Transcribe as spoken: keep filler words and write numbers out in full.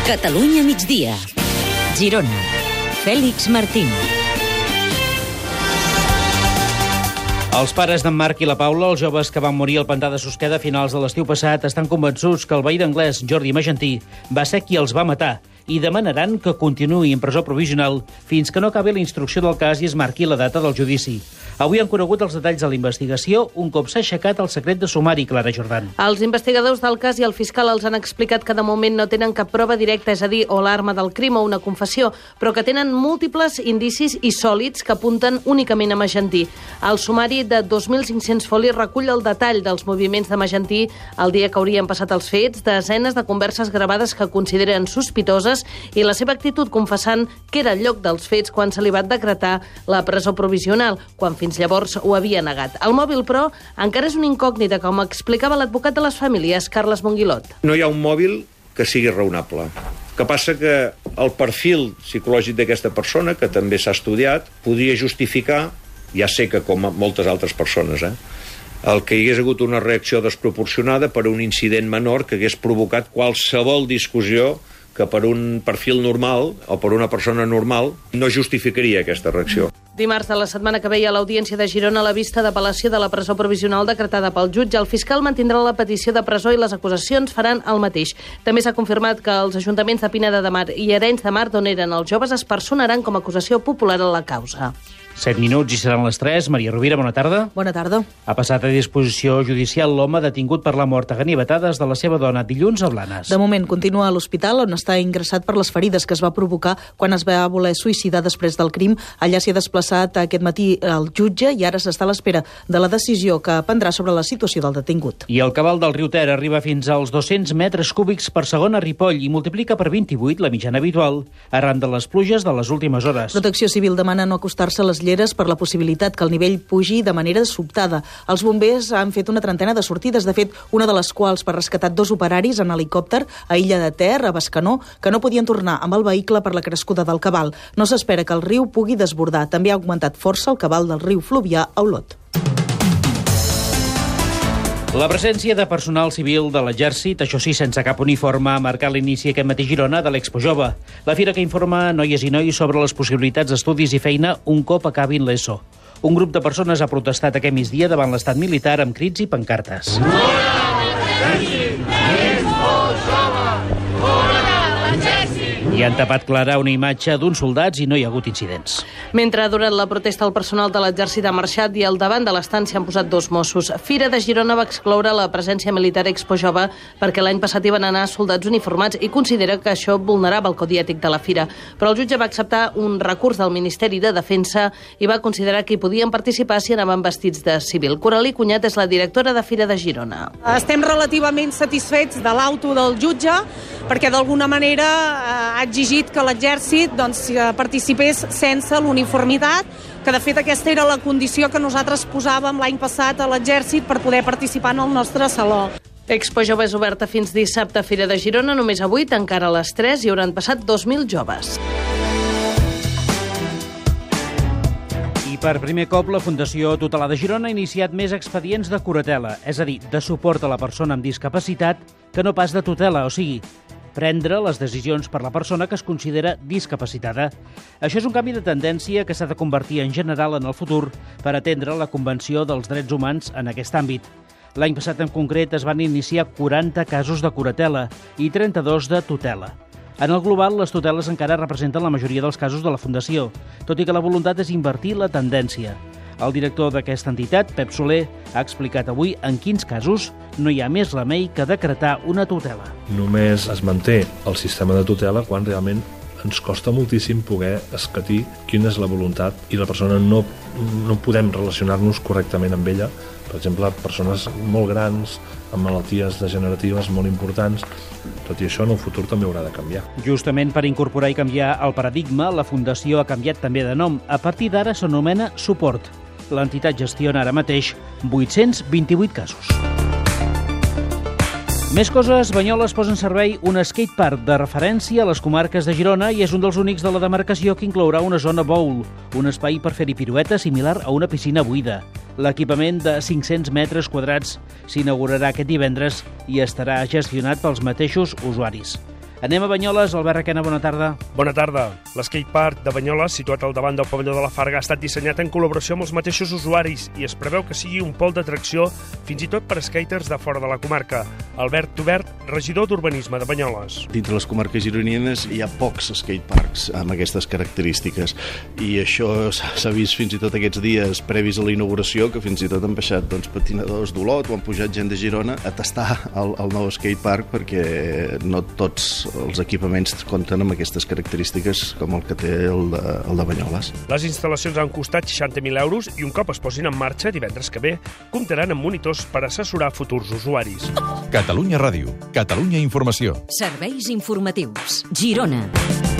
Catalunya migdia. Girona. Fèlix Martín. Els pares d'en Marc i la Paula, els joves que van morir al pantà de Susqueda a finals de l'estiu passat, estan convençuts que el veí d'Anglès, Jordi Magentí, va ser qui els va matar i demanaran que continuï en presó provisional fins que no acabi la instrucció del cas i es marqui la data del judici. Avui han conegut els detalls de la investigació un cop s'ha aixecat el secret de sumari, Clara Jordan. Els investigadors del cas i el fiscal els han explicat que de moment no tenen cap prova directa, és a dir, o l'arma del crim o una confessió, però que tenen múltiples indicis i sòlids que apunten únicament a Magentí. El sumari de dos mil cinc-cents folis recull el detall dels moviments de Magentí el dia que haurien passat els fets, desenes de converses gravades que consideren sospitoses i la seva actitud confessant que era el lloc dels fets quan se li va decretar la presó provisional, quan fins llavors ho havia negat. El mòbil, però, encara és una incògnita, com explicava l'advocat de les famílies, Carles Monguilot. No hi ha un mòbil que sigui raonable. El que passa que el perfil psicològic d'aquesta persona, que també s'ha estudiat, podria justificar, ja sé que com moltes altres persones, eh, el que hi hagués hagut una reacció desproporcionada per un incident menor que hagués provocat qualsevol discussió que per un perfil normal o per una persona normal no justificaria aquesta reacció. Dimarts de la setmana que veia l'Audiència de Girona a la vista d'apel·lació de la presó provisional decretada pel jutge. El fiscal mantindrà la petició de presó i les acusacions faran el mateix. També s'ha confirmat que els ajuntaments de Pineda de Mar i Arenys de Mar, d'on eren els joves, es personaran com a acusació popular a la causa. Set minuts i seran les tres. Maria Rovira, bona tarda. Bona tarda. Ha passat a disposició judicial l'home detingut per la mort a ganivetades de la seva dona dilluns a Blanes. De moment continua a l'hospital, on està ingressat per les ferides que es va provocar quan es va voler suïcidar després del crim. Allà s'hi ha desplaçat aquest matí el jutge i ara s'està a l'espera de la decisió que prendrà sobre la situació del detingut. I el cabal del riu Ter arriba fins als dos-cents metres cúbics per segon a Ripoll i multiplica per vint-i-vuit la mitjana habitual arran de les pluges de les últimes hores. Protecció Civil demana no acostar-se a les lleres per la possibilitat que el nivell pugi de manera sobtada. Els bombers han fet una trentena de sortides, de fet, una de les quals per rescatar dos operaris en helicòpter a Illa de Ter, a Bescanó, que no podien tornar amb el vehicle per la crescuda del cabal. No s'espera que el riu pugui desbordar. També ha augmentat força el cabal del riu Fluvià a Olot. La presència de personal civil de l'exèrcit, això sí, sense cap uniforme, ha marcat l'inici aquest matí Girona de l'Expo Jove, la fira que informa noies i nois sobre les possibilitats d'estudis i feina un cop acabin l'ESO. Un grup de persones ha protestat aquest migdia davant l'estat militar amb crits i pancartes. I han tapat clara una imatge d'uns soldats i no hi ha hagut incidents. Mentre durant la protesta el personal de l'exèrcit ha marxat i al davant de l'estant s'hi han posat dos Mossos. Fira de Girona va excloure la presència militar a Expo Jove perquè l'any passat hi van anar soldats uniformats i considera que això vulnerava el codi ètic de la fira. Però el jutge va acceptar un recurs del Ministeri de Defensa i va considerar que hi podien participar si anaven vestits de civil. Coralí Cunyat és la directora de Fira de Girona. Estem relativament satisfets de l'auto del jutge perquè d'alguna manera ha exigit que l'exèrcit doncs, participés sense l'uniformitat, que de fet aquesta era la condició que nosaltres posàvem l'any passat a l'exèrcit per poder participar en el nostre saló. Expo Jove és oberta fins dissabte a Fira de Girona, només avui, encara a les tres, hi hauran passat dos mil joves. I per primer cop, la Fundació Tutelar de Girona ha iniciat més expedients de curatela, és a dir, de suport a la persona amb discapacitat, que no pas de tutela, o sigui, prendre les decisions per la persona que es considera discapacitada. Això és un canvi de tendència que s'ha de convertir en general en el futur per atendre la Convenció dels Drets Humans en aquest àmbit. L'any passat en concret es van iniciar quaranta casos de curatela i trenta-dos de tutela. En el global, les tuteles encara representen la majoria dels casos de la Fundació, tot i que la voluntat és invertir la tendència. El director d'aquesta entitat, Pep Soler, ha explicat avui en quins casos no hi ha més remei que decretar una tutela. Només es manté el sistema de tutela quan realment ens costa moltíssim poder escatir quina és la voluntat i la persona no, no podem relacionar-nos correctament amb ella. Per exemple, persones molt grans, amb malalties degeneratives molt importants. Tot i això, en el futur també haurà de canviar. Justament per incorporar i canviar el paradigma, la Fundació ha canviat també de nom. A partir d'ara s'anomena Suport. L'entitat gestiona ara mateix vuit-cents vint-i-vuit casos. Més coses, Banyoles posa en servei un skatepark de referència a les comarques de Girona i és un dels únics de la demarcació que inclourà una zona bowl, un espai per fer-hi piruetes similar a una piscina buida. L'equipament de cinc-cents metres quadrats s'inaugurarà aquest divendres i estarà gestionat pels mateixos usuaris. Anem a Banyoles. Albert Requena, bona tarda. Bona tarda. L'skatepark de Banyoles, situat al davant del pavelló de la Farga, ha estat dissenyat en col·laboració amb els mateixos usuaris i es preveu que sigui un pol d'atracció fins i tot per skaters de fora de la comarca. Albert Tubert, regidor d'Urbanisme de Banyoles. Dintre les comarques gironines hi ha pocs skateparks amb aquestes característiques i això s'ha vist fins i tot aquests dies previs a la inauguració, que fins i tot han baixat doncs, patinadors d'Olot o han pujat gent de Girona a tastar el, el nou skatepark perquè no tots els equipaments compten amb aquestes característiques com el que té el de, el de Banyoles. Les instal·lacions han costat seixanta mil euros i un cop es posin en marxa divendres que ve, comptaran amb monitors per assessorar futurs usuaris. Catalunya Ràdio, Catalunya Informació. Serveis informatius. Girona.